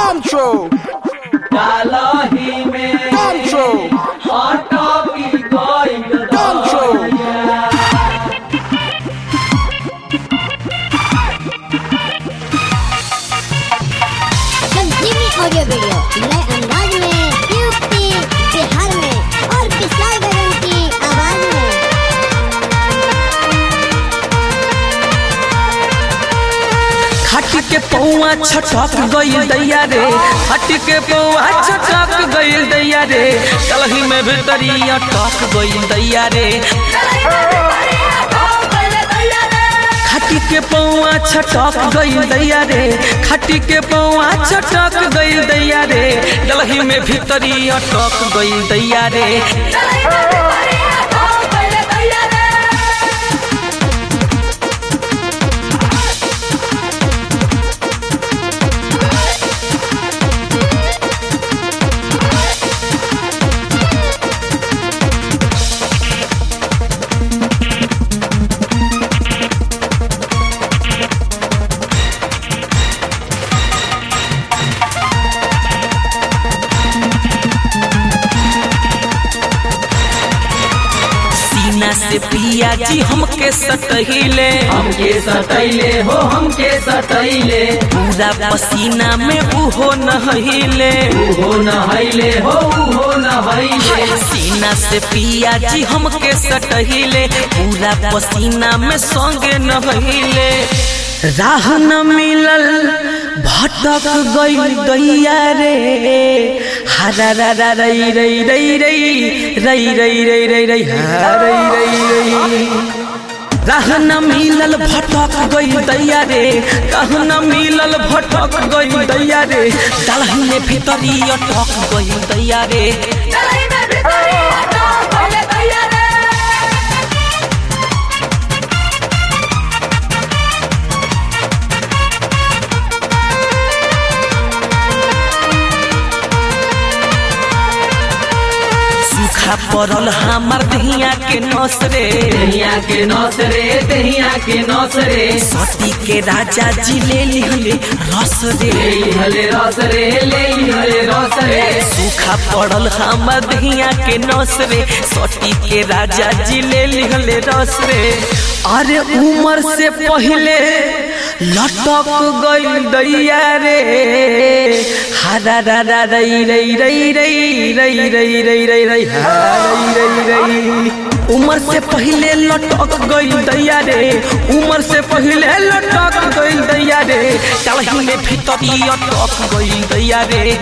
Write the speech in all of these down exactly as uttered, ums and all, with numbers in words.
Control. डालही में Control. आटा पी गई Control. संजीवनी ऑडियो वीडियो नए अंदाज में यूपी बिहार में और विशाल गगन की आवाज में। खाटी के पौआ छटक गई दैया रे, खाटी के पौआ छटक गई दैया रे, कलही में भीतरी अटक गई दैया रे। खाटी के पौआ छटक गई दैया रे, खाटी के पौआ छटक गई दैया रे, कलही में भीतरी अटक गई दैया रे। सीना से पिया जी हमके सटहिले, हमके सतैले हो हमके सतैले, पूरा पसीना में उहो नहिले। हो नहैले हो हो नहैले, सीना से पिया जी हमके सटहिले, पूरा पसीना में संगे नहिले। राह न मिलल भटक गई दैया रे, हरा रा रा रई रई रई रई रई रई रई रई रई रई रई रई। राह न मिलल भटक गई दैया रे, राह न मिलल भटक गई दैया रे, दलही में भीतरी अटक गई दैया रे। सूखा पड़ल हमार दहिया के नस रे, दहिया के नौस रे दहिया के नौस रे, सती के राजा जी ले लिहले रस रे। ले लिहले रस रे ले लिहले रस रे, सूखा पड़ल हमार दहिया के नस रे, सती के राजा जी ले लिहले रस रे। अरे उम्र से पहले लटक गई दैया रे, हरा रा रा रई रई रई रई रई रई रई रई रई रई रई रई। उम्र से पहले लटक गई दैया रे, उम्र से पहले लटक गई दैया रे, कलही में भीतरी अटक गई दैया रे।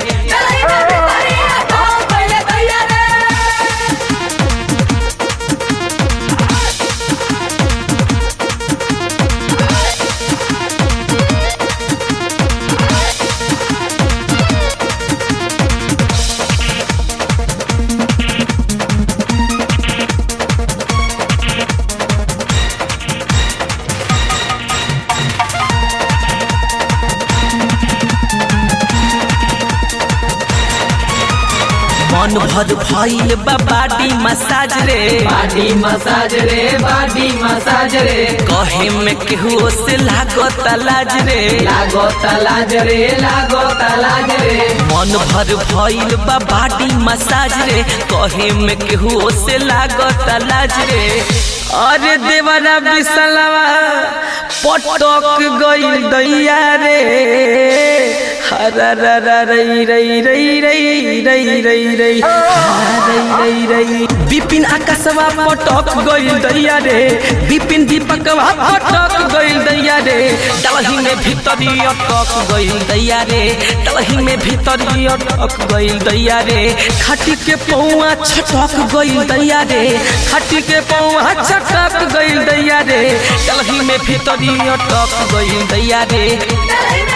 मन भर भइल बा बाडी मसाज रे, बाडी मसाज रे बाडी मसाज रे, कहे में केहू से लागत लाज रे, लागो तलाज रे लागो तलाज रे, मन भर भइल बा बाडी मसाज रे, कहे में केहू से लागत लाज रे। अरे देवरा बिसलवा पटक गई दैया रे, हरा रा रा रई रई रई रई रई रई रई रई रई। विपिन आकाशवा पटक गई दैया रे, विपिन दीपकवा पटक गई दैया रे, दलही में भीतरी अटक गई दैया रे, दलही में भीतरी अटक गई दैया रे। खाटी के पौआ छटक गई दैया रे, खाटी के पौआ छटक गई दैया रे, दलही में भीतरी अटक गई दैया रे।